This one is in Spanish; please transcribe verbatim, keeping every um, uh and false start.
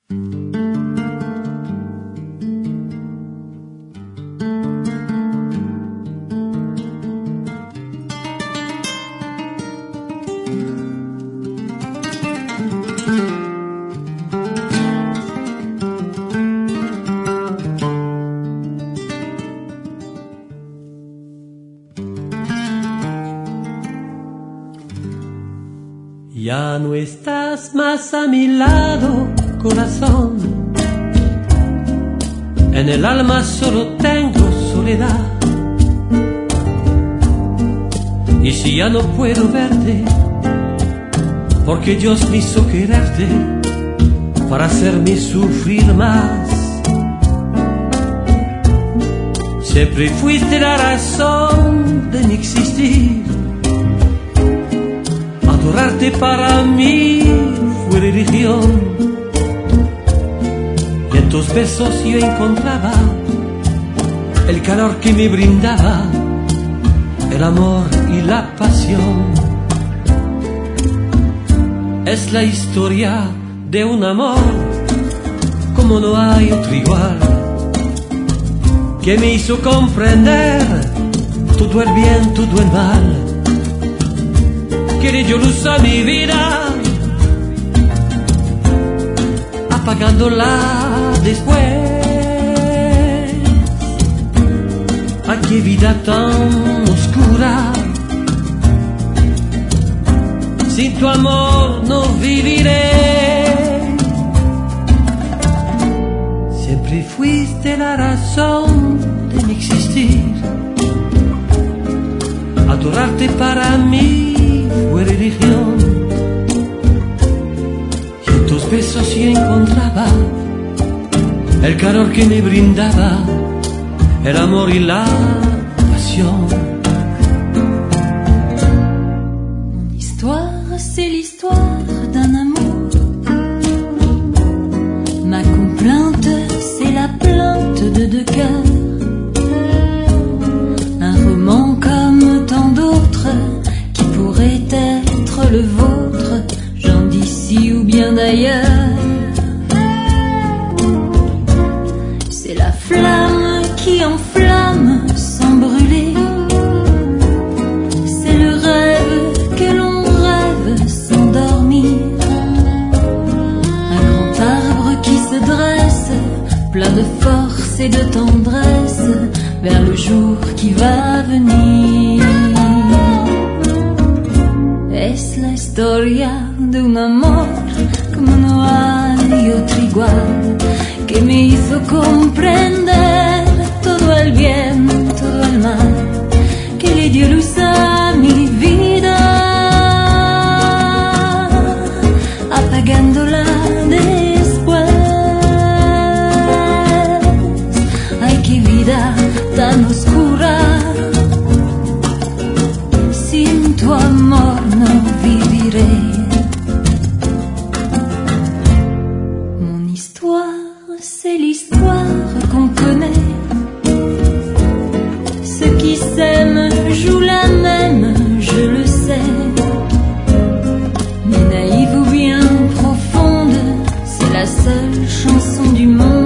Ya no estás más a mi lado, corazón. En el alma solo tengo soledad. Y si ya no puedo verte, porque Dios me hizo quererte para hacerme sufrir más. Siempre fuiste la razón de mi existir. Adorarte para mí fue religión. Y en tus besos yo encontraba el calor que me brindaba, el amor y la pasión. Es la historia de un amor como no hay otro igual, que me hizo comprender todo el bien, todo el mal, que le dio luz a mi vida, apagándola después. ¡Ay, qué vida tan oscura! Sin tu amor no viviré. Siempre fuiste la razón de mi existir. Adorarte para mí fue religión. Y en tus besos yo encontraba el calor que me brindaba, el amor y la pasión. Mon histoire, c'est l'histoire d'un amour. Ma complainte, c'est la plainte de deux cœurs. Un roman comme tant d'autres qui pourrait être le vôtre, gens d'ici ou bien d'ailleurs. C'est la flamme qui enflamme sans brûler. C'est le rêve que l'on rêve sans dormir. Un grand arbre qui se dresse, plein de force et de tendresse, vers le jour qui va venir. Es la historia de un amor como no hay otro igual, que me hizo comprender todo el bien, todo el mal, que le dio luz a mi vida, apagándola después. Ay, qué vida tan oscura, sin tu amor no viviré. Mon histoire, c'est l'histoire qu'on connaît. Ceux qui s'aiment jouent la même, je le sais. Mais naïve ou bien profonde, c'est la seule chanson du monde